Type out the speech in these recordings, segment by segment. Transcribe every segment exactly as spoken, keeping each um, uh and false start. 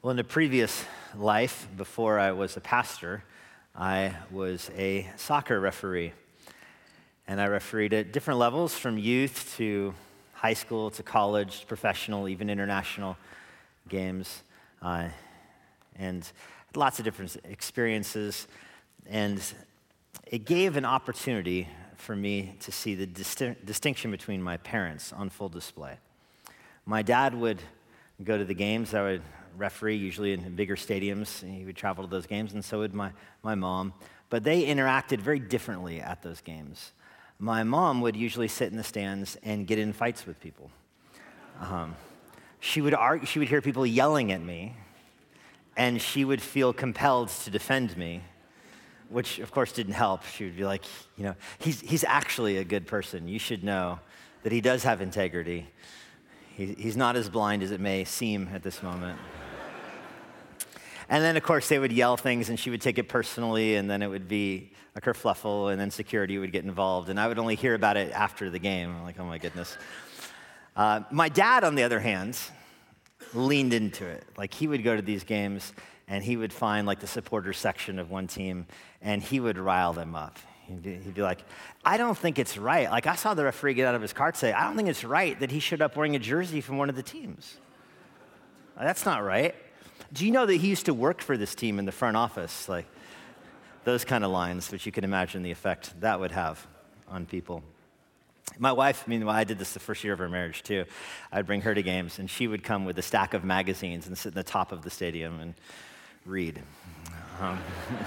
Well, in a previous life, before I was a pastor, I was a soccer referee. And I refereed at different levels, from youth to high school to college, professional, even international games. Uh, and lots of different experiences. And it gave an opportunity for me to see the disti- distinction between my parents on full display. My dad would go to the games. I would referee, usually in bigger stadiums. He would travel to those games, and so would my, my mom. But they interacted very differently at those games. My mom would usually sit in the stands and get in fights with people. Um, she would argue, she would hear people yelling at me, and she would feel compelled to defend me, which of course didn't help. She would be like, you know, he's, he's actually a good person. You should know that he does have integrity. He, he's not as blind as it may seem at this moment. And then, of course, they would yell things, and she would take it personally, and then it would be a kerfluffle, and then security would get involved, and I would only hear about it after the game. I'm like, oh my goodness. Uh, my dad, on the other hand, leaned into it. Like, he would go to these games, and he would find, like, the supporters section of one team, and he would rile them up. He'd be, he'd be like, I don't think it's right. Like, I saw the referee get out of his car say, I don't think it's right that he showed up wearing a jersey from one of the teams. That's not right. Do you know that he used to work for this team in the front office? Like, those kind of lines, which you can imagine the effect that would have on people. My wife, meanwhile, I did this the first year of our marriage too. I'd bring her to games, and she would come with a stack of magazines and sit in the top of the stadium and read. Um,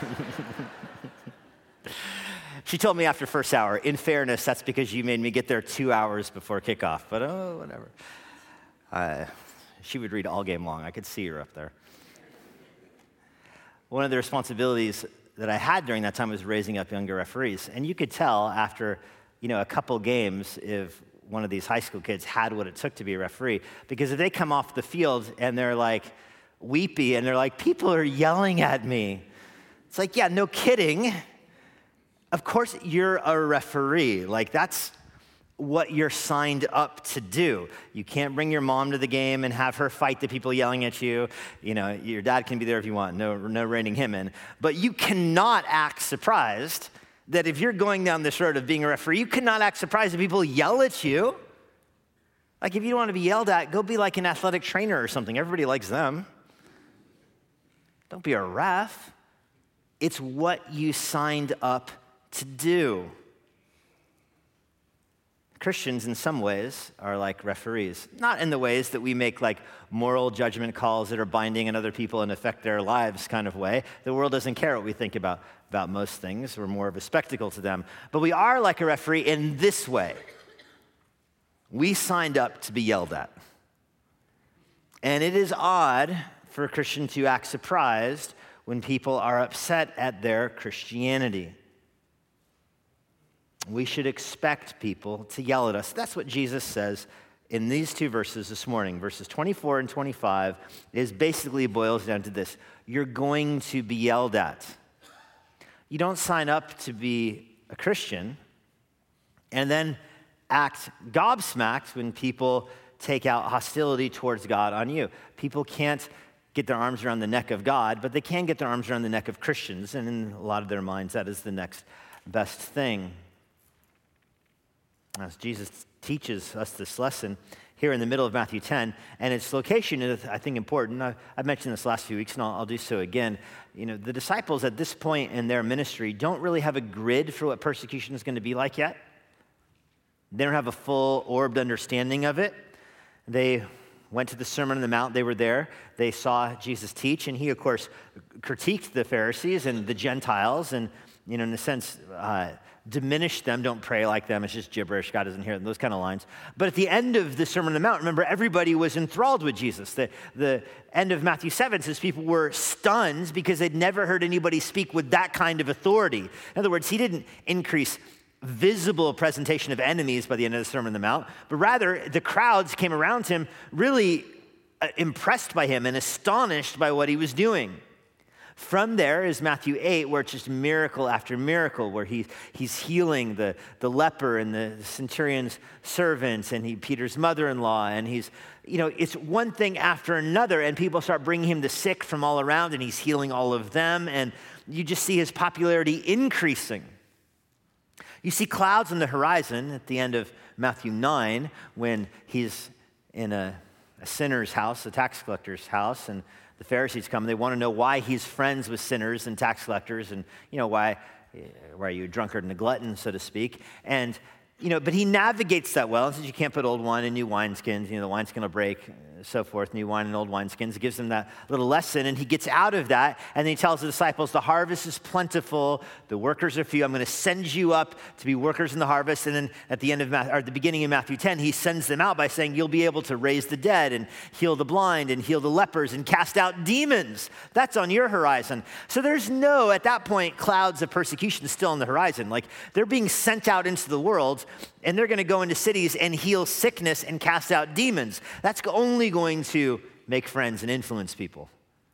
she told me after first hour, in fairness, that's because you made me get there two hours before kickoff, but oh, whatever. Uh, she would read all game long. I could see her up there. One of the responsibilities that I had during that time was raising up younger referees. And you could tell after, you know, a couple games if one of these high school kids had what it took to be a referee. Because if they come off the field and they're like weepy and they're like, people are yelling at me. It's like, yeah, no kidding. Of course you're a referee. Like, that's what you're signed up to do. You can't bring your mom to the game and have her fight the people yelling at you. You know, your dad can be there if you want, no, no reining him in. But you cannot act surprised that if you're going down this road of being a referee, you cannot act surprised that people yell at you. Like, if you don't want to be yelled at, go be like an athletic trainer or something. Everybody likes them. Don't be a ref. It's what you signed up to do. Christians, in some ways, are like referees. Not in the ways that we make like moral judgment calls that are binding on other people and affect their lives kind of way. The world doesn't care what we think about, about most things. We're more of a spectacle to them. But we are like a referee in this way. We signed up to be yelled at. And it is odd for a Christian to act surprised when people are upset at their Christianity. We should expect people to yell at us. That's what Jesus says in these two verses this morning. Verses twenty-four and twenty-five is basically boils down to this. You're going to be yelled at. You don't sign up to be a Christian and then act gobsmacked when people take out hostility towards God on you. People can't get their arms around the neck of God, but they can get their arms around the neck of Christians, and in a lot of their minds, that is the next best thing. As Jesus teaches us this lesson here in the middle of Matthew ten, and its location is, I think, important. I've, I've mentioned this last few weeks, and I'll, I'll do so again. You know, the disciples at this point in their ministry don't really have a grid for what persecution is going to be like yet. They don't have a full orbed understanding of it. They went to the Sermon on the Mount. They were there. They saw Jesus teach, and he, of course, critiqued the Pharisees and the Gentiles, and, you know, in a sense, uh, diminish them, don't pray like them, it's just gibberish, God doesn't hear them, those kind of lines. But at the end of the Sermon on the Mount, remember, everybody was enthralled with Jesus. The, the end of Matthew seven says people were stunned because they'd never heard anybody speak with that kind of authority. In other words, he didn't increase visible presentation of enemies by the end of the Sermon on the Mount, but rather the crowds came around him really impressed by him and astonished by what he was doing. From there is Matthew eight, where it's just miracle after miracle, where he, he's healing the, the leper and the centurion's servants and he, Peter's mother-in-law. And he's, you know, it's one thing after another, and people start bringing him the sick from all around, and he's healing all of them. And you just see his popularity increasing. You see clouds on the horizon at the end of Matthew nine when he's in a, a sinner's house, a tax collector's house, and the Pharisees come. They want to know why he's friends with sinners and tax collectors, and you know why, why are you a drunkard and a glutton, so to speak. And you know, but he navigates that well. He says you can't put old wine in new wineskins. You know, the wineskin will break, so forth. New wine in old wineskins. He gives them that little lesson, and he gets out of that, and then he tells the disciples, the harvest is plentiful, the workers are few. I'm going to send you up to be workers in the harvest. And then at the end of Matthew, or at the beginning of Matthew ten, he sends them out by saying, you'll be able to raise the dead and heal the blind and heal the lepers and cast out demons. That's on your horizon. So there's no, at that point, clouds of persecution still on the horizon. Like they're being sent out into the world, and they're going to go into cities and heal sickness and cast out demons. That's only going to make friends and influence people.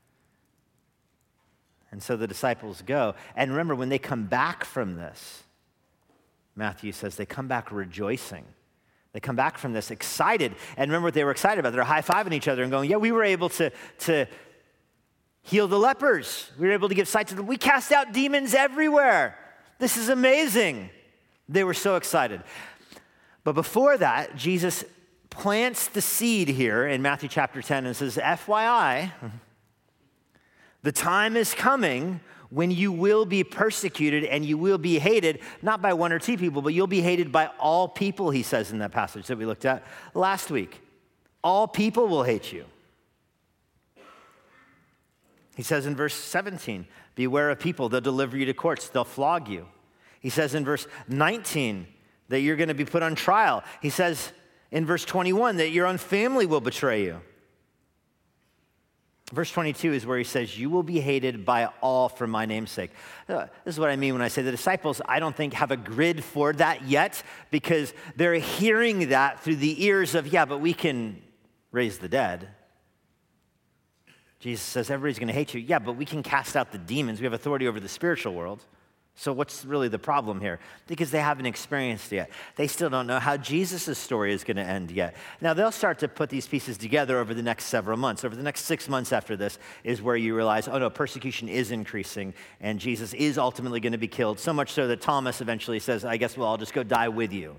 And so the disciples go. And remember, when they come back from this, Matthew says they come back rejoicing. They come back from this excited. And remember what they were excited about. They're high-fiving each other and going, yeah, we were able to, to heal the lepers. We were able to give sight to them. We cast out demons everywhere. This is amazing. They were so excited. But before that, Jesus plants the seed here in Matthew chapter ten and says, F Y I, the time is coming when you will be persecuted and you will be hated, not by one or two people, but you'll be hated by all people, he says in that passage that we looked at last week. All people will hate you. He says in verse seventeen, beware of people, they'll deliver you to courts, they'll flog you. He says in verse nineteen that you're going to be put on trial. He says in verse twenty-one that your own family will betray you. Verse twenty-two is where he says, you will be hated by all for my name's sake. Uh, this is what I mean when I say the disciples, I don't think have a grid for that yet, because they're hearing that through the ears of, yeah, but we can raise the dead. Jesus says, everybody's going to hate you. Yeah, but we can cast out the demons. We have authority over the spiritual world. So what's really the problem here? Because they haven't experienced it yet. They still don't know how Jesus' story is going to end yet. Now, they'll start to put these pieces together over the next several months. Over the next six months after this is where you realize, oh no, persecution is increasing, and Jesus is ultimately going to be killed, so much so that Thomas eventually says, I guess, well, I'll just go die with you.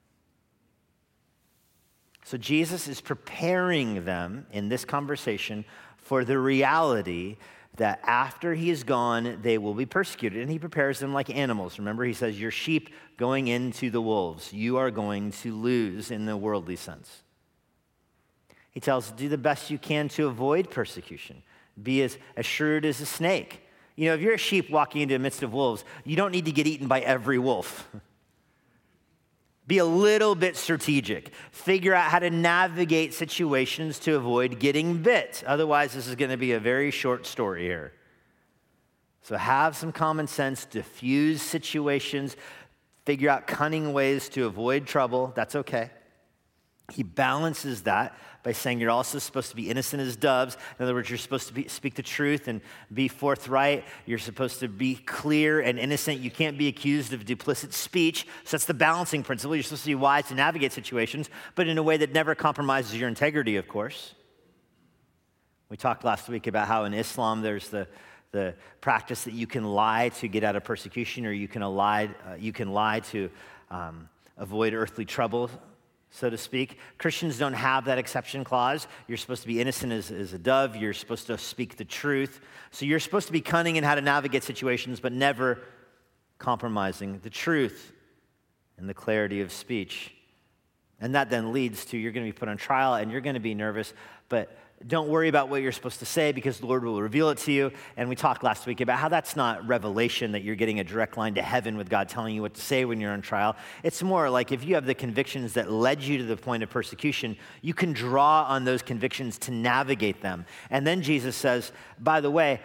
So Jesus is preparing them in this conversation for the reality that after he is gone, they will be persecuted. And he prepares them like animals. Remember, he says, your sheep going into the wolves. You are going to lose in the worldly sense. He tells, do the best you can to avoid persecution. Be as, as shrewd as a snake. You know, if you're a sheep walking into the midst of wolves, you don't need to get eaten by every wolf. Be a little bit strategic. Figure out how to navigate situations to avoid getting bit. Otherwise, this is going to be a very short story here. So have some common sense, diffuse situations, figure out cunning ways to avoid trouble. That's okay. He balances that by saying you're also supposed to be innocent as doves. In other words, you're supposed to be, speak the truth and be forthright. You're supposed to be clear and innocent. You can't be accused of duplicit speech. So that's the balancing principle. You're supposed to be wise to navigate situations, but in a way that never compromises your integrity, of course. We talked last week about how in Islam there's the, the practice that you can lie to get out of persecution, or you can lie, uh, you can lie to um, avoid earthly trouble, so to speak. Christians don't have that exception clause. You're supposed to be innocent as, as a dove. You're supposed to speak the truth. So you're supposed to be cunning in how to navigate situations, but never compromising the truth and the clarity of speech. And that then leads to you're going to be put on trial and you're going to be nervous, but don't worry about what you're supposed to say because the Lord will reveal it to you. And we talked last week about how that's not revelation, that you're getting a direct line to heaven with God telling you what to say when you're on trial. It's more like if you have the convictions that led you to the point of persecution, you can draw on those convictions to navigate them. And then Jesus says, by the way,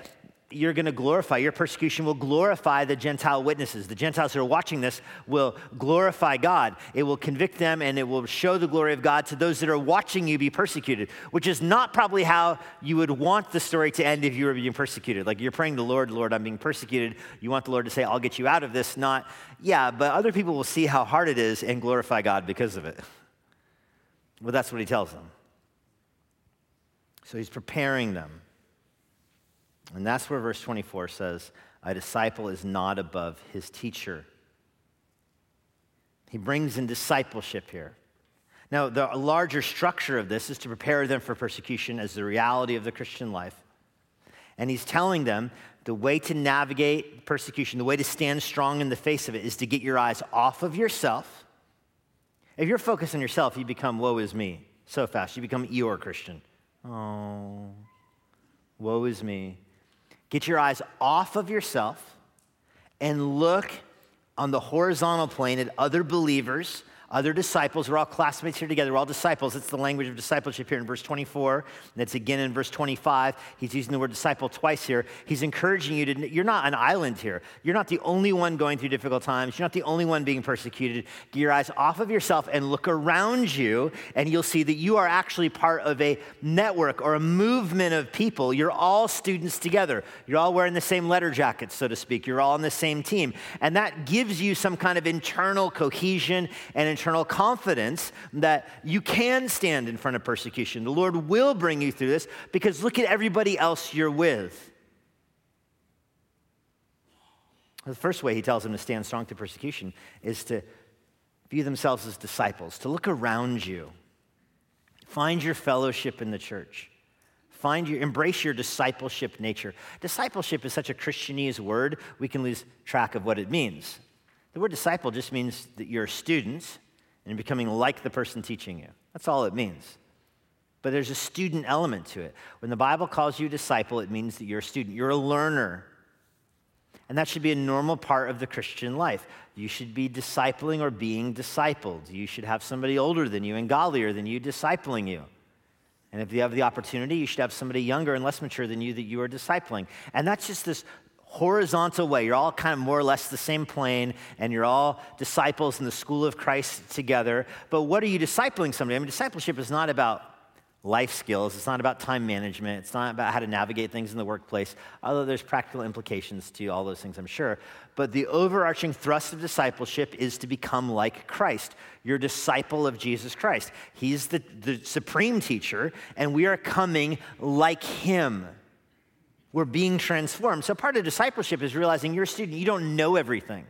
you're going to glorify, your persecution will glorify the Gentile witnesses. The Gentiles who are watching this will glorify God. It will convict them and it will show the glory of God to those that are watching you be persecuted, which is not probably how you would want the story to end if you were being persecuted. Like you're praying to the Lord, Lord, I'm being persecuted. You want the Lord to say, I'll get you out of this. Not, yeah, but other people will see how hard it is and glorify God because of it. Well, that's what he tells them. So he's preparing them. And that's where verse twenty-four says, a disciple is not above his teacher. He brings in discipleship here. Now, the larger structure of this is to prepare them for persecution as the reality of the Christian life. And he's telling them the way to navigate persecution, the way to stand strong in the face of it is to get your eyes off of yourself. If you're focused on yourself, you become woe is me so fast. You become Eeyore Christian. Oh, woe is me. Get your eyes off of yourself and look on the horizontal plane at other believers, other disciples. We're all classmates here together. We're all disciples. It's the language of discipleship here in verse twenty-four. That's again in verse twenty-five. He's using the word disciple twice here. He's encouraging you to, you're not an island here. You're not the only one going through difficult times. You're not the only one being persecuted. Get your eyes off of yourself and look around you, and you'll see that you are actually part of a network or a movement of people. You're all students together. You're all wearing the same letter jackets, so to speak. You're all on the same team. And that gives you some kind of internal cohesion and internal confidence that you can stand in front of persecution. The Lord will bring you through this because look at everybody else you're with. The first way he tells them to stand strong through persecution is to view themselves as disciples, to look around you. Find your fellowship in the church. Find your, embrace your discipleship nature. Discipleship is such a Christianese word, we can lose track of what it means. The word disciple just means that you're a student and becoming like the person teaching you. That's all it means. But there's a student element to it. When the Bible calls you a disciple, it means that you're a student. You're a learner. And that should be a normal part of the Christian life. You should be discipling or being discipled. You should have somebody older than you and godlier than you discipling you. And if you have the opportunity, you should have somebody younger and less mature than you that you are discipling. And that's just this horizontal way. You're all kind of more or less the same plane, and you're all disciples in the school of Christ together. But what are you discipling somebody? I mean, discipleship is not about life skills. It's not about time management. It's not about how to navigate things in the workplace, although there's practical implications to all those things, I'm sure. But the overarching thrust of discipleship is to become like Christ. You're a disciple of Jesus Christ. He's the, the supreme teacher, and we are coming like him. We're being transformed. So part of discipleship is realizing you're a student. You don't know everything.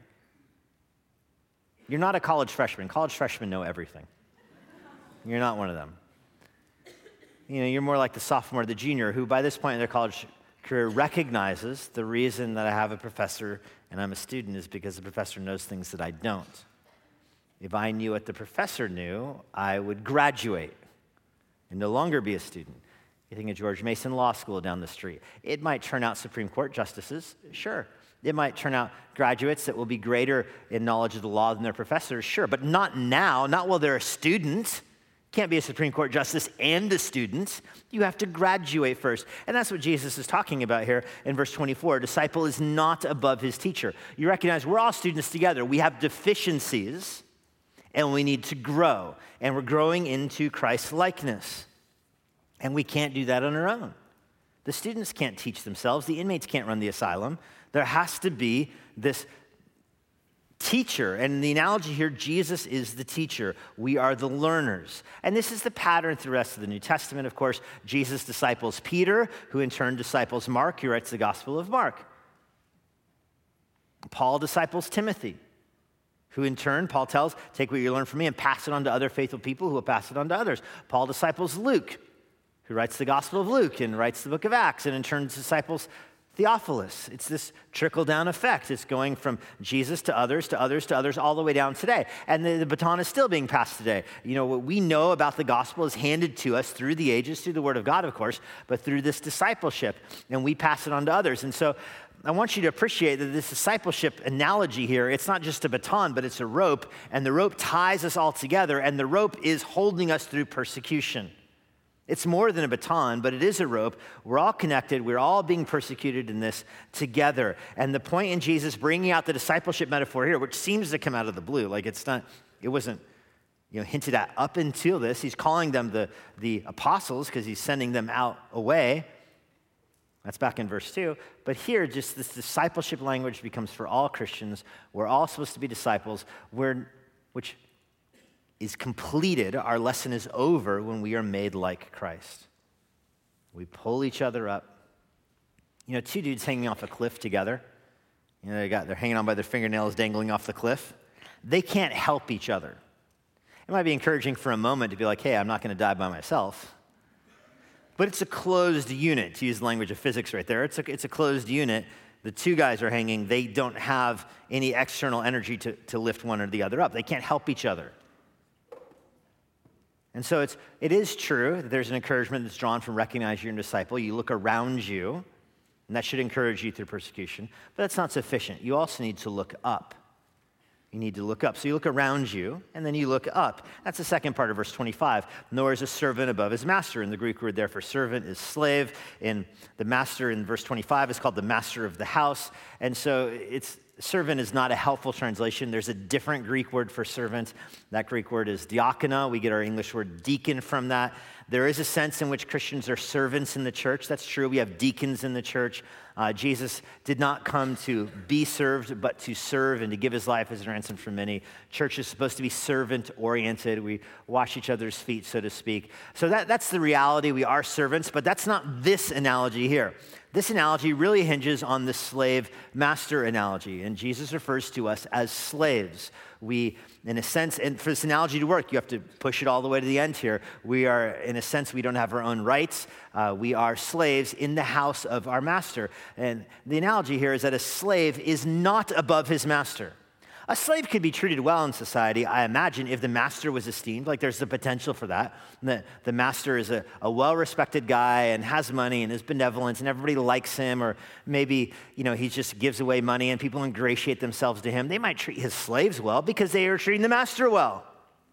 You're not a college freshman. College freshmen know everything. You're not one of them. You know, you're more like the sophomore, the junior, who by this point in their college career recognizes the reason that I have a professor and I'm a student is because the professor knows things that I don't. If I knew what the professor knew, I would graduate and no longer be a student. You think of George Mason Law School down the street. It might turn out Supreme Court justices, sure. It might turn out graduates that will be greater in knowledge of the law than their professors, sure. But not now, not while they're a student. Can't be a Supreme Court justice and a student. You have to graduate first. And that's what Jesus is talking about here in verse twenty-four. A disciple is not above his teacher. You recognize we're all students together. We have deficiencies, and we need to grow. And we're growing into Christ's likeness. And we can't do that on our own. The students can't teach themselves. The inmates can't run the asylum. There has to be this teacher. And the analogy here, Jesus is the teacher. We are the learners. And this is the pattern through the rest of the New Testament. Of course, Jesus disciples Peter, who in turn disciples Mark, who writes the Gospel of Mark. Paul disciples Timothy, who in turn, Paul tells, take what you learn from me and pass it on to other faithful people who will pass it on to others. Paul disciples Luke, who writes the Gospel of Luke and writes the book of Acts, and in turn disciples Theophilus. It's this trickle-down effect. It's going from Jesus to others, to others, to others, all the way down today. And the, the baton is still being passed today. You know, what we know about the gospel is handed to us through the ages, through the word of God, of course, but through this discipleship, and we pass it on to others. And so I want you to appreciate that this discipleship analogy here, it's not just a baton, but it's a rope, and the rope ties us all together, and the rope is holding us through persecution. It's more than a baton, but it is a rope. We're all connected. We're all being persecuted in this together. And the point in Jesus bringing out the discipleship metaphor here, which seems to come out of the blue, like it's not, it wasn't, you know, hinted at up until this. He's calling them the, the apostles because he's sending them out away. That's back in verse two. But here, just this discipleship language becomes for all Christians. We're all supposed to be disciples, We're, which is completed. Our lesson is over when we are made like Christ. We pull each other up. You know, two dudes hanging off a cliff together. You know, they got, they're hanging on by their fingernails, dangling off the cliff. They can't help each other. It might be encouraging for a moment to be like, hey, I'm not going to die by myself. But it's a closed unit, to use the language of physics right there. It's a, it's a closed unit. The two guys are hanging. They don't have any external energy to, to lift one or the other up. They can't help each other. And so it's, it is true that there's an encouragement that's drawn from recognize you're a disciple. You look around you, and that should encourage you through persecution. But that's not sufficient. You also need to look up. You need to look up. So you look around you, and then you look up. That's the second part of verse twenty-five. Nor is a servant above his master. And the Greek word there for servant is slave. And the master in verse twenty-five is called the master of the house. And so it's servant is not a helpful translation. There's a different Greek word for servant. That Greek word is diakonia. We get our English word deacon from that. There is a sense in which Christians are servants in the church. That's true. We have deacons in the church. Uh, Jesus did not come to be served, but to serve and to give his life as a ransom for many. Church is supposed to be servant-oriented. We wash each other's feet, so to speak. So that, that's the reality. We are servants, but that's not this analogy here. This analogy really hinges on the slave-master analogy, and Jesus refers to us as slaves. We, in a sense, and for this analogy to work, you have to push it all the way to the end here. We are, in a sense, we don't have our own rights. Uh, we are slaves in the house of our master. And the analogy here is that a slave is not above his master. A slave could be treated well in society, I imagine, if the master was esteemed. Like there's the potential for that. The, the master is a, a well-respected guy and has money and is benevolent and everybody likes him, or maybe, you know, he just gives away money and people ingratiate themselves to him. They might treat his slaves well because they are treating the master well.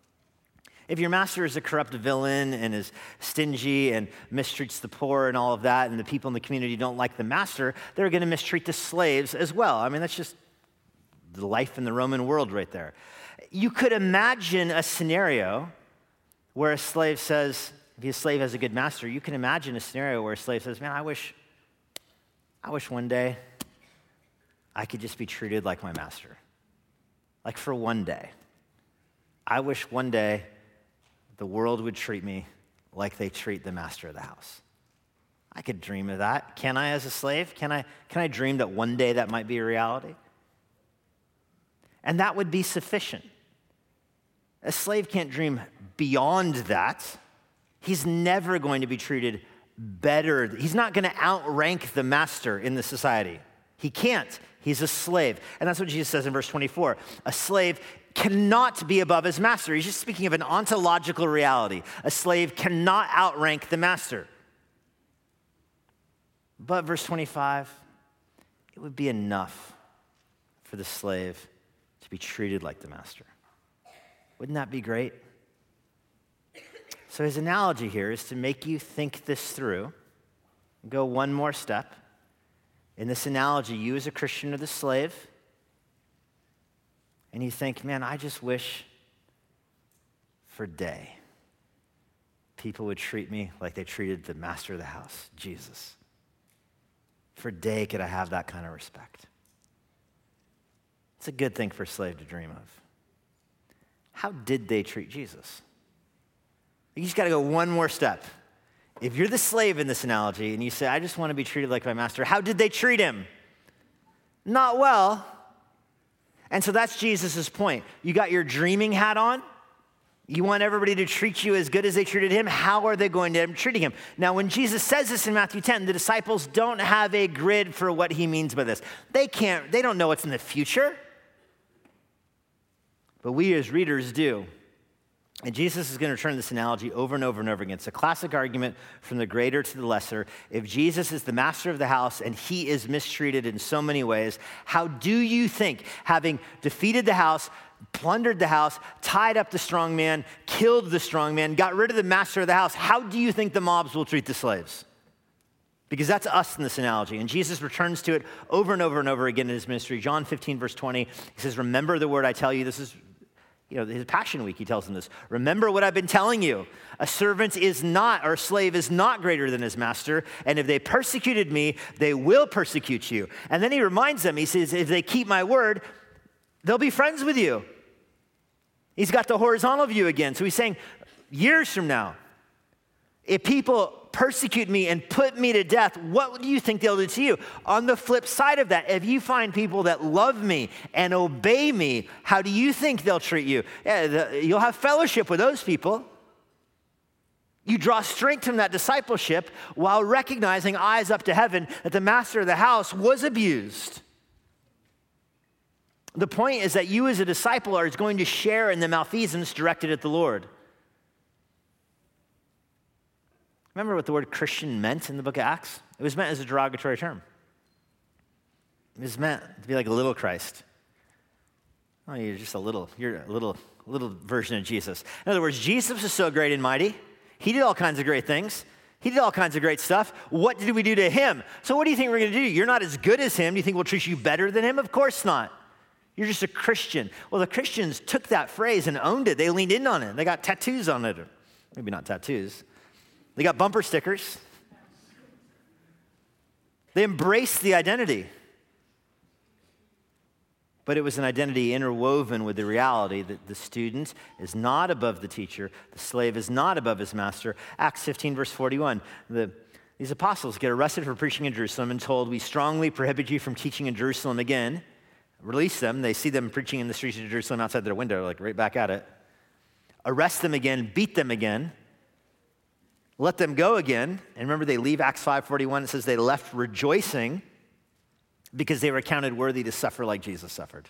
If your master is a corrupt villain and is stingy and mistreats the poor and all of that, and the people in the community don't like the master, they're going to mistreat the slaves as well. I mean, that's just the life in the Roman world right there. You could imagine a scenario where a slave says, if a slave has a good master, you can imagine a scenario where a slave says, man, I wish, I wish one day I could just be treated like my master. Like for one day. I wish one day the world would treat me like they treat the master of the house. I could dream of that. Can I as a slave? Can I, can I dream that one day that might be a reality? And that would be sufficient. A slave can't dream beyond that. He's never going to be treated better. He's not going to outrank the master in the society. He can't. He's a slave. And that's what Jesus says in verse twenty-four. A slave cannot be above his master. He's just speaking of an ontological reality. A slave cannot outrank the master. But verse twenty-five, it would be enough for the slave to be treated like the master. Wouldn't that be great? So his analogy here is to make you think this through, go one more step. In this analogy, you as a Christian are the slave, and you think, man, I just wish for a day people would treat me like they treated the master of the house, Jesus. For a day could I have that kind of respect. It's a good thing for a slave to dream of. How did they treat Jesus? You just got to go one more step. If you're the slave in this analogy and you say, I just want to be treated like my master, how did they treat him? Not well. And so that's Jesus' point. You got your dreaming hat on. You want everybody to treat you as good as they treated him. How are they going to end up treating him? Now, when Jesus says this in Matthew ten, the disciples don't have a grid for what he means by this. They can't, they don't know what's in the future. But we as readers do. And Jesus is going to return this analogy over and over and over again. It's a classic argument from the greater to the lesser. If Jesus is the master of the house and he is mistreated in so many ways, how do you think, having defeated the house, plundered the house, tied up the strong man, killed the strong man, got rid of the master of the house, how do you think the mobs will treat the slaves? Because that's us in this analogy. And Jesus returns to it over and over and over again in his ministry. John fifteen, verse twenty, he says, remember the word I tell you. This is, you know, his Passion Week, he tells them this. Remember what I've been telling you. A servant is not, or a slave is not greater than his master. And if they persecuted me, they will persecute you. And then he reminds them, he says, if they keep my word, they'll be friends with you. He's got the horizontal view again. So he's saying, years from now, if people persecute me and put me to death, what do you think they'll do to you? On the flip side of that, if you find people that love me and obey me, how do you think they'll treat you? Yeah, the, you'll have fellowship with those people. You draw strength from that discipleship while recognizing, eyes up to heaven, that the master of the house was abused. The point is that you as a disciple are going to share in the malfeasance directed at the Lord. Remember what the word Christian meant in the book of Acts? It was meant as a derogatory term. It was meant to be like a little Christ. Oh, you're just a little, you're a little, little version of Jesus. In other words, Jesus was so great and mighty. He did all kinds of great things. He did all kinds of great stuff. What did we do to him? So what do you think we're going to do? You're not as good as him. Do you think we'll treat you better than him? Of course not. You're just a Christian. Well, the Christians took that phrase and owned it. They leaned in on it. They got tattoos on it. Maybe not tattoos. They got bumper stickers. They embraced the identity. But it was an identity interwoven with the reality that the student is not above the teacher, the slave is not above his master. Acts fifteen, verse forty-one, the, these apostles get arrested for preaching in Jerusalem and told, we strongly prohibit you from teaching in Jerusalem again. Release them. They see them preaching in the streets of Jerusalem outside their window, like right back at it. Arrest them again, beat them again. Let them go again. And remember, they leave Acts five forty-one. It says they left rejoicing because they were counted worthy to suffer like Jesus suffered.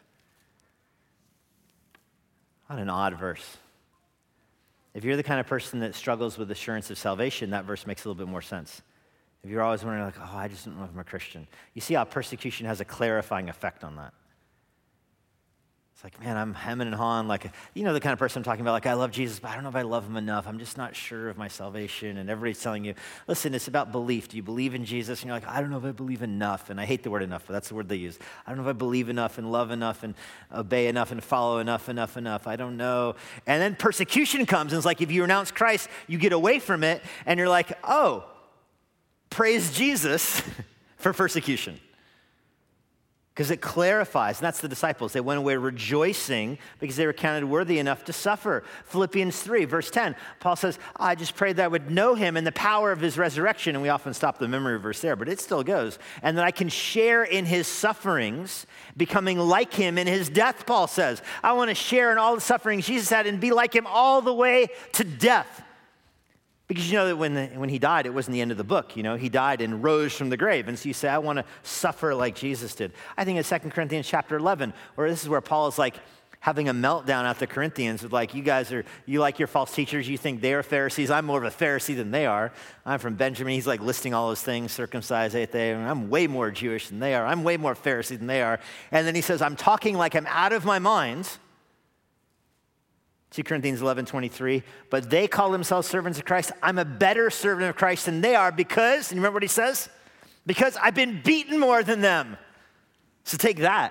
What an odd verse. If you're the kind of person that struggles with assurance of salvation, that verse makes a little bit more sense. If you're always wondering, like, oh, I just don't know if I'm a Christian. You see how persecution has a clarifying effect on that. It's like, man, I'm hemming and hawing, like, you know the kind of person I'm talking about, like, I love Jesus, but I don't know if I love him enough. I'm just not sure of my salvation. And everybody's telling you, listen, it's about belief. Do you believe in Jesus? And you're like, I don't know if I believe enough. And I hate the word enough, but that's the word they use. I don't know if I believe enough and love enough and obey enough and follow enough, enough, enough. I don't know. And then persecution comes, and it's like, if you renounce Christ, you get away from it, and you're like, oh, praise Jesus for persecution. Because it clarifies, and that's the disciples. They went away rejoicing because they were counted worthy enough to suffer. Philippians three, verse ten, Paul says, I just prayed that I would know him and the power of his resurrection. And we often stop the memory verse there, but it still goes. And that I can share in his sufferings, becoming like him in his death, Paul says. I want to share in all the sufferings Jesus had and be like him all the way to death. Because you know that when, the, when he died, it wasn't the end of the book. You know, he died and rose from the grave. And so you say, I want to suffer like Jesus did. I think in Second Corinthians chapter eleven, where this is where Paul is like having a meltdown at the Corinthians with like, you guys are, you like your false teachers. You think they are Pharisees. I'm more of a Pharisee than they are. I'm from Benjamin. He's like listing all those things, circumcised, ain't they? I'm way more Jewish than they are. I'm way more Pharisee than they are. And then he says, I'm talking like I'm out of my mind. Second Corinthians eleven twenty-three, but they call themselves servants of Christ. I'm a better servant of Christ than they are because, and you remember what he says? Because I've been beaten more than them. So take that.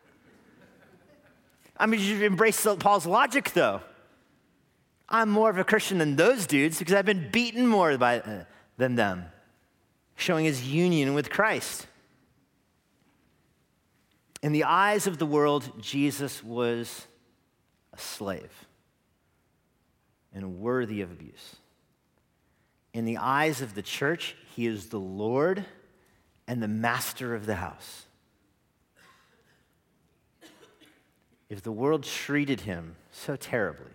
I mean, you embrace Paul's logic, though. I'm more of a Christian than those dudes because I've been beaten more by, uh, than them, showing his union with Christ. In the eyes of the world, Jesus was a slave and worthy of abuse. In the eyes of the church, he is the Lord and the master of the house. If the world treated him so terribly,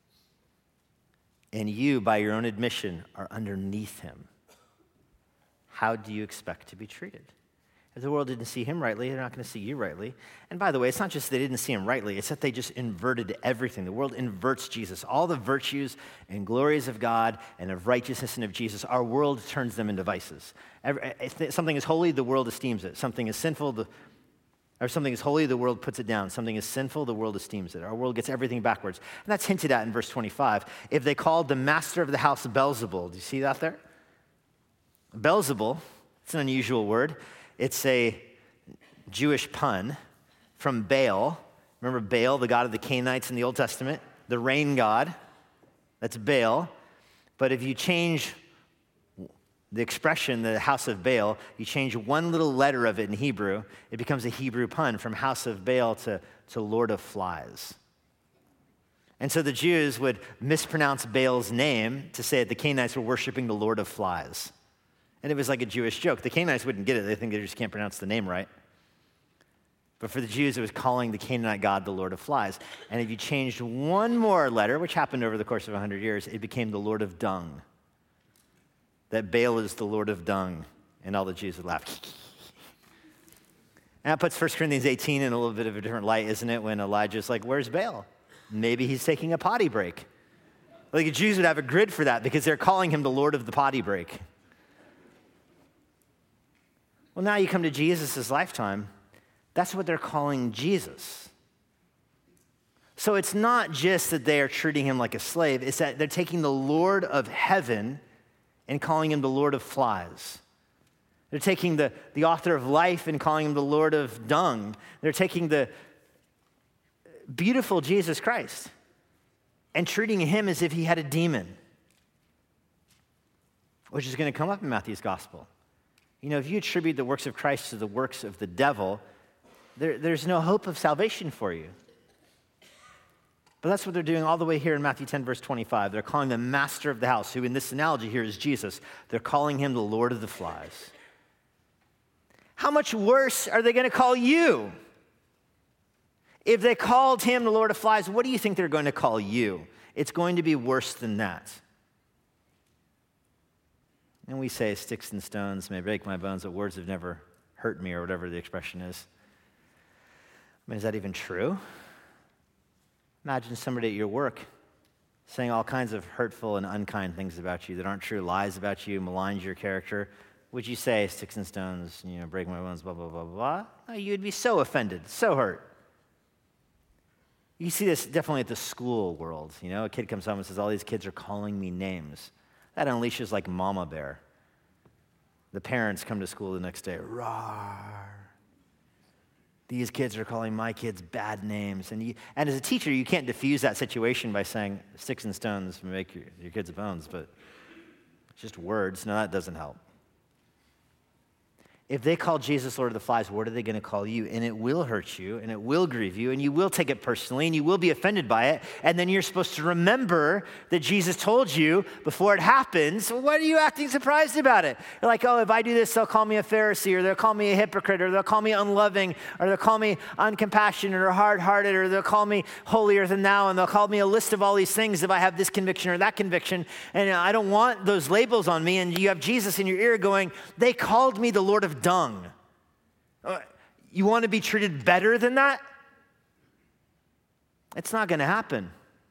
and you, by your own admission, are underneath him, how do you expect to be treated? If the world didn't see him rightly, they're not going to see you rightly. And by the way, it's not just they didn't see him rightly, it's that they just inverted everything. The world inverts Jesus. All the virtues and glories of God and of righteousness and of Jesus, our world turns them into vices. If something is holy, the world esteems it. Something is sinful, the, Or something is holy, the world puts it down. Something is sinful, the world esteems it. Our world gets everything backwards. And that's hinted at in verse twenty-five. If they called the master of the house Beelzebul, do you see that there? Beelzebul, it's an unusual word. It's a Jewish pun from Baal. Remember Baal, the god of the Canaanites in the Old Testament? The rain god. That's Baal. But if you change the expression, the house of Baal, you change one little letter of it in Hebrew, it becomes a Hebrew pun from house of Baal to, to Lord of Flies. And so the Jews would mispronounce Baal's name to say that the Canaanites were worshiping the Lord of Flies. And it was like a Jewish joke. The Canaanites wouldn't get it. They think they just can't pronounce the name right. But for the Jews, it was calling the Canaanite god the Lord of Flies. And if you changed one more letter, which happened over the course of one hundred years, it became the Lord of Dung. That Baal is the Lord of Dung. And all the Jews would laugh. And that puts First Corinthians eighteen in a little bit of a different light, isn't it? When Elijah's like, where's Baal? Maybe he's taking a potty break. Like the Jews would have a grid for that because they're calling him the Lord of the potty break. Well, now you come to Jesus' lifetime. That's what they're calling Jesus. So it's not just that they are treating him like a slave. It's that they're taking the Lord of heaven and calling him the Lord of Flies. They're taking the, the author of life and calling him the Lord of Dung. They're taking the beautiful Jesus Christ and treating him as if he had a demon, which is going to come up in Matthew's gospel. You know, if you attribute the works of Christ to the works of the devil, there, there's no hope of salvation for you. But that's what they're doing all the way here in Matthew ten, verse twenty-five. They're calling the master of the house, who in this analogy here is Jesus. They're calling him the Lord of the Flies. How much worse are they going to call you? If they called him the Lord of Flies, what do you think they're going to call you? It's going to be worse than that. And we say, sticks and stones may break my bones, but words have never hurt me, or whatever the expression is. I mean, is that even true? Imagine somebody at your work saying all kinds of hurtful and unkind things about you that aren't true, lies about you, maligns your character. Would you say, sticks and stones, you know, break my bones, blah, blah, blah, blah? No, you'd be so offended, so hurt. You see this definitely at the school world. You know, a kid comes home and says, all these kids are calling me names. That unleashes like mama bear. The parents come to school the next day, rawr. These kids are calling my kids bad names. And you, and as a teacher, you can't diffuse that situation by saying, sticks and stones make your, your kids' bones, but it's just words. No, that doesn't help. If they call Jesus Lord of the Flies, what are they going to call you? And it will hurt you, and it will grieve you, and you will take it personally, and you will be offended by it. And then you're supposed to remember that Jesus told you before it happens. What are you acting surprised about it? You're like, oh, if I do this, they'll call me a Pharisee, or they'll call me a hypocrite, or they'll call me unloving, or they'll call me uncompassionate, or hard-hearted, or they'll call me holier than thou, and they'll call me a list of all these things if I have this conviction or that conviction. And I don't want those labels on me. And you have Jesus in your ear going, they called me the Lord of Dung. You want to be treated better than that? It's not going to happen.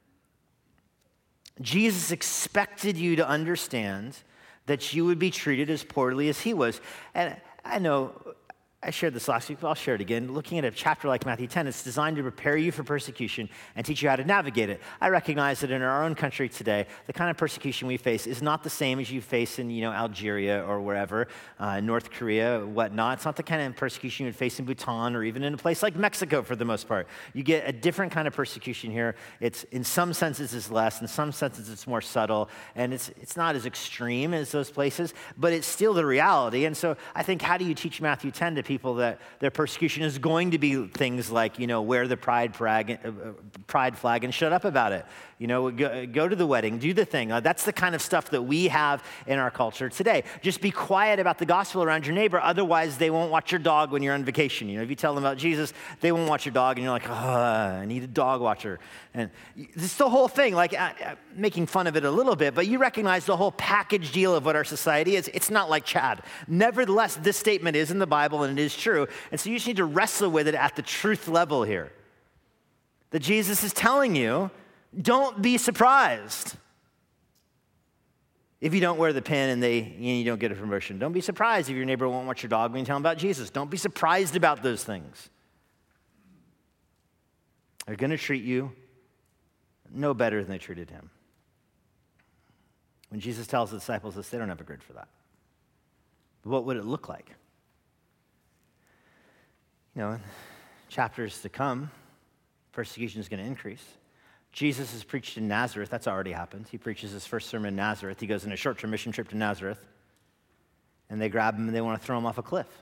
Jesus expected you to understand that you would be treated as poorly as he was. And I know I shared this last week, but I'll share it again. Looking at a chapter like Matthew ten, it's designed to prepare you for persecution and teach you how to navigate it. I recognize that in our own country today, the kind of persecution we face is not the same as you face in, you know, Algeria or wherever, uh, North Korea, whatnot. It's not the kind of persecution you would face in Bhutan or even in a place like Mexico for the most part. You get a different kind of persecution here. It's, in some senses, it's less. In some senses, it's more subtle. And it's, it's not as extreme as those places, but it's still the reality. And so I think, how do you teach Matthew ten to people that their persecution is going to be things like, you know, wear the pride flag, uh, pride flag and shut up about it. You know, go, go to the wedding, do the thing. Uh, that's the kind of stuff that we have in our culture today. Just be quiet about the gospel around your neighbor. Otherwise, they won't watch your dog when you're on vacation. You know, if you tell them about Jesus, they won't watch your dog, and you're like, oh, I need a dog watcher. And this is the whole thing, like uh, uh, making fun of it a little bit, but you recognize the whole package deal of what our society is. It's not like Chad. Nevertheless, this statement is in the Bible, and it is true. And so you just need to wrestle with it at the truth level here. That Jesus is telling you, don't be surprised if you don't wear the pin and they you, know, you don't get a promotion. Don't be surprised if your neighbor won't watch your dog when you tell them about Jesus. Don't be surprised about those things. are going to treat you no better than they treated him. When Jesus tells the disciples this, they don't have a grid for that. What would it look like? You know, in chapters to come, persecution is going to increase. Jesus has preached in Nazareth. That's already happened. He preaches his first sermon in Nazareth. He goes on a short-term mission trip to Nazareth, and they grab him and they want to throw him off a cliff.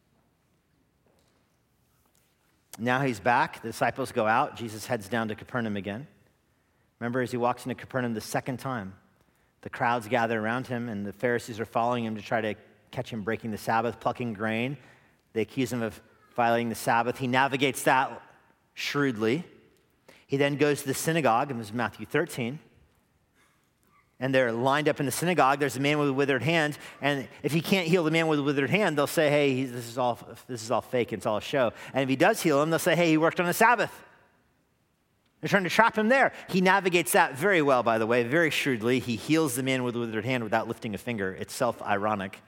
Now he's back. The disciples go out. Jesus heads down to Capernaum again. Remember, as he walks into Capernaum the second time, the crowds gather around him, and the Pharisees are following him to try to catch him breaking the Sabbath, plucking grain. They accuse him of violating the Sabbath. He navigates that shrewdly. He then goes to the synagogue, and this is Matthew thirteen. And they're lined up in the synagogue. There's a man with a withered hand, and if he can't heal the man with a withered hand, they'll say, hey, this is all this is all fake, it's all a show. And if he does heal him, they'll say, hey, he worked on the Sabbath. They're trying to trap him there. He navigates that very well, by the way, very shrewdly. He heals the man with a withered hand without lifting a finger. It's self-ironic.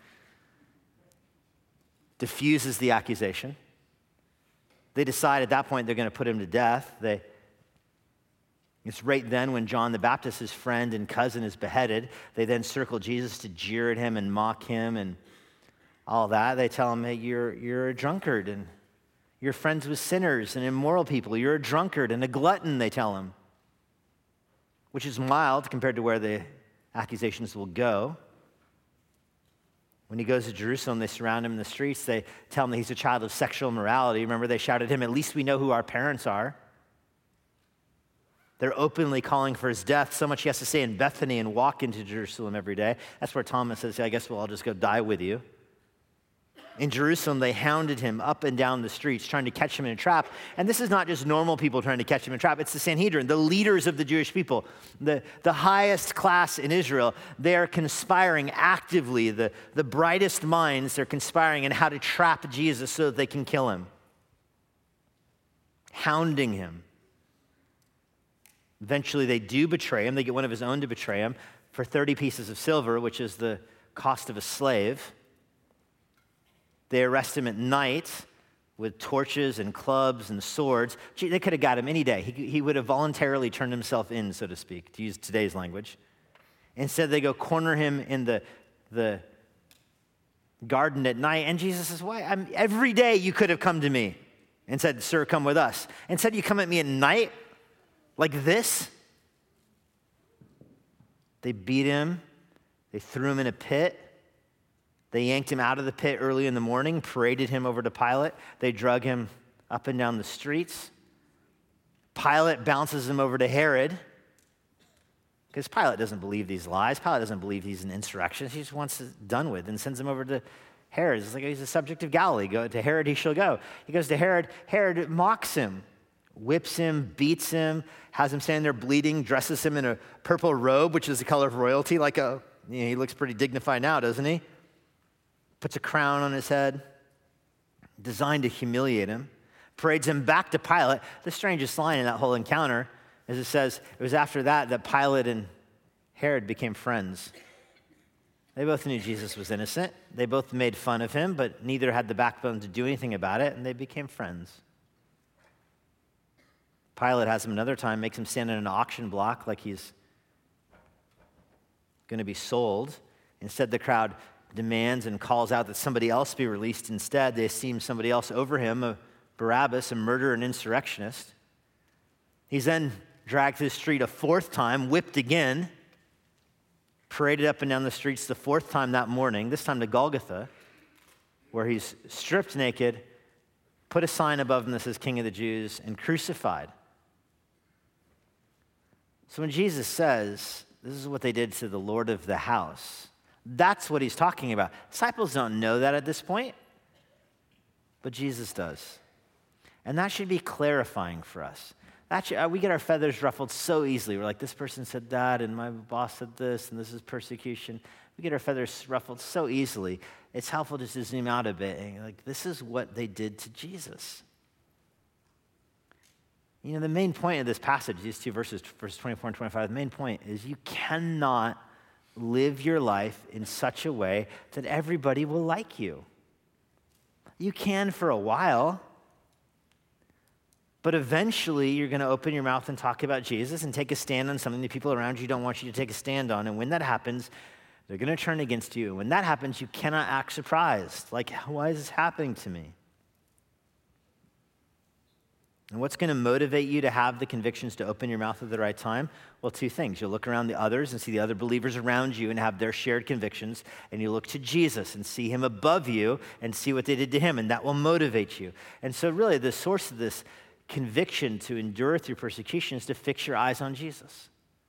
Diffuses the accusation. They decide at that point they're going to put him to death. They, it's right then when John the Baptist, his friend and cousin, is beheaded. They then circle Jesus to jeer at him and mock him and all that. They tell him, hey, you're, you're a drunkard and you're friends with sinners and immoral people. You're a drunkard and a glutton, they tell him, which is mild compared to where the accusations will go. When he goes to Jerusalem, they surround him in the streets. They tell him that he's a child of sexual immorality. Remember, they shouted at him, at least we know who our parents are. They're openly calling for his death, so much he has to stay in Bethany and walk into Jerusalem every day. That's where Thomas says, yeah, I guess well, I'll just go die with you. In Jerusalem, they hounded him up and down the streets, trying to catch him in a trap. And this is not just normal people trying to catch him in a trap. It's the Sanhedrin, the leaders of the Jewish people, the, the highest class in Israel. They are conspiring actively. The, the brightest minds, they're conspiring on how to trap Jesus so that they can kill him. Hounding him. Eventually, they do betray him. They get one of his own to betray him for thirty pieces of silver, which is the cost of a slave. They arrest him at night with torches and clubs and swords. Gee, they could have got him any day. He, he would have voluntarily turned himself in, so to speak, to use today's language. Instead, they go corner him in the, the garden at night. And Jesus says, why? I'm, every day you could have come to me and said, sir, come with us. Instead, you come at me at night like this. They beat him. They threw him in a pit. They yanked him out of the pit early in the morning, paraded him over to Pilate. They drug him up and down the streets. Pilate bounces him over to Herod, because Pilate doesn't believe these lies. Pilate doesn't believe he's an insurrectionist. He just wants it done with and sends him over to Herod. It's like he's a subject of Galilee. Go to Herod, he shall go. He goes to Herod. Herod mocks him, whips him, beats him, has him standing there bleeding, dresses him in a purple robe, which is the color of royalty. Like a, you know, he looks pretty dignified now, doesn't he? Puts a crown on his head, designed to humiliate him, parades him back to Pilate. The strangest line in that whole encounter is it says, it was after that that Pilate and Herod became friends. They both knew Jesus was innocent. They both made fun of him, but neither had the backbone to do anything about it, and they became friends. Pilate has him another time, makes him stand in an auction block like he's going to be sold. Instead, the crowd demands and calls out that somebody else be released instead. They esteem somebody else over him, a Barabbas, a murderer and insurrectionist. He's then dragged to the street a fourth time, whipped again, paraded up and down the streets the fourth time that morning, this time to Golgotha, where he's stripped naked, put a sign above him that says King of the Jews, and crucified. So when Jesus says, this is what they did to the Lord of the house, that's what he's talking about. Disciples don't know that at this point, but Jesus does. And that should be clarifying for us. That should, uh, we get our feathers ruffled so easily. We're like, this person said that, and my boss said this, and this is persecution. We get our feathers ruffled so easily. It's helpful just to zoom out a bit. And like, this is what they did to Jesus. You know, the main point of this passage, these two verses, verses twenty-four and twenty-five, the main point is you cannot live your life in such a way that everybody will like you. You can for a while, But eventually, you're going to open your mouth and talk about Jesus and take a stand on something that people around you don't want you to take a stand on. And when that happens, they're going to turn against you. And when that happens, you cannot act surprised. Like, why is this happening to me? And what's going to motivate you to have the convictions to open your mouth at the right time? Well, two things. You'll look around the others and see the other believers around you and have their shared convictions. And you look to Jesus and see him above you and see what they did to him. And that will motivate you. And so really, the source of this conviction to endure through persecution is to fix your eyes on Jesus.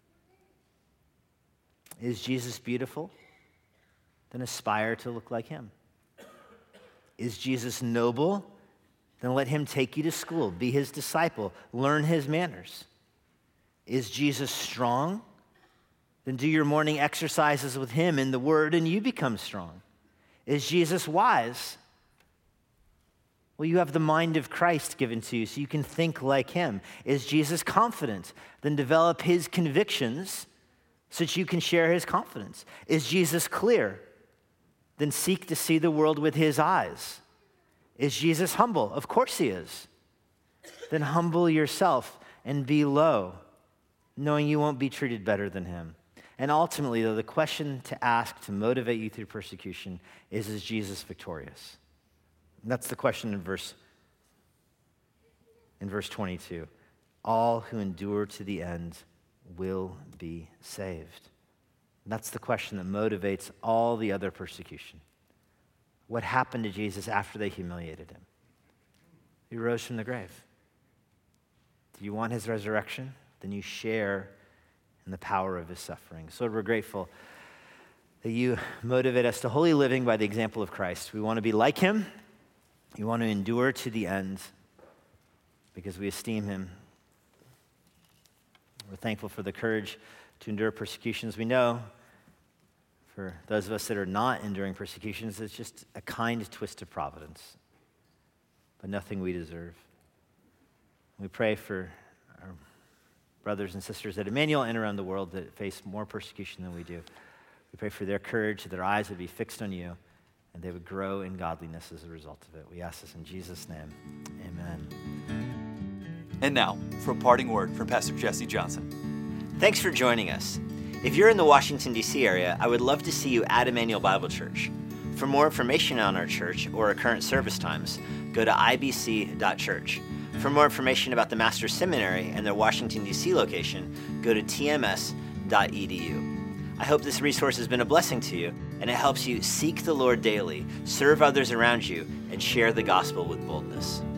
Is Jesus beautiful? Then aspire to look like him. Is Jesus noble? Then let him take you to school, be his disciple, learn his manners. Is Jesus strong? Then do your morning exercises with him in the word and you become strong. Is Jesus wise? Well, you have the mind of Christ given to you so you can think like him. Is Jesus confident? Then develop his convictions so that you can share his confidence. Is Jesus clear? Then seek to see the world with his eyes. Is Jesus humble? Of course he is. Then humble yourself and be low, knowing you won't be treated better than him. And ultimately, though, the question to ask to motivate you through persecution is, is Jesus victorious? And that's the question in verse, in verse twenty-two. All who endure to the end will be saved. And that's the question that motivates all the other persecution. What happened to Jesus after they humiliated him? He rose from the grave. Do you want his resurrection? Then you share in the power of his suffering. So we're grateful that you motivate us to holy living by the example of Christ. We want to be like him. We want to endure to the end because we esteem him. We're thankful for the courage to endure persecutions. We know for those of us that are not enduring persecutions, it's just a kind twist of providence, but nothing we deserve. We pray for our brothers and sisters at Emmanuel and around the world that face more persecution than we do. We pray for their courage, that their eyes would be fixed on you, and they would grow in godliness as a result of it. We ask this in Jesus' name. Amen. And now, for a parting word from Pastor Jesse Johnson. Thanks for joining us. If you're in the Washington, D C area, I would love to see you at Emmanuel Bible Church. For more information on our church or our current service times, go to I B C dot church. For more information about the Master's Seminary and their Washington, D C location, go to T M S dot E D U. I hope this resource has been a blessing to you, and it helps you seek the Lord daily, serve others around you, and share the gospel with boldness.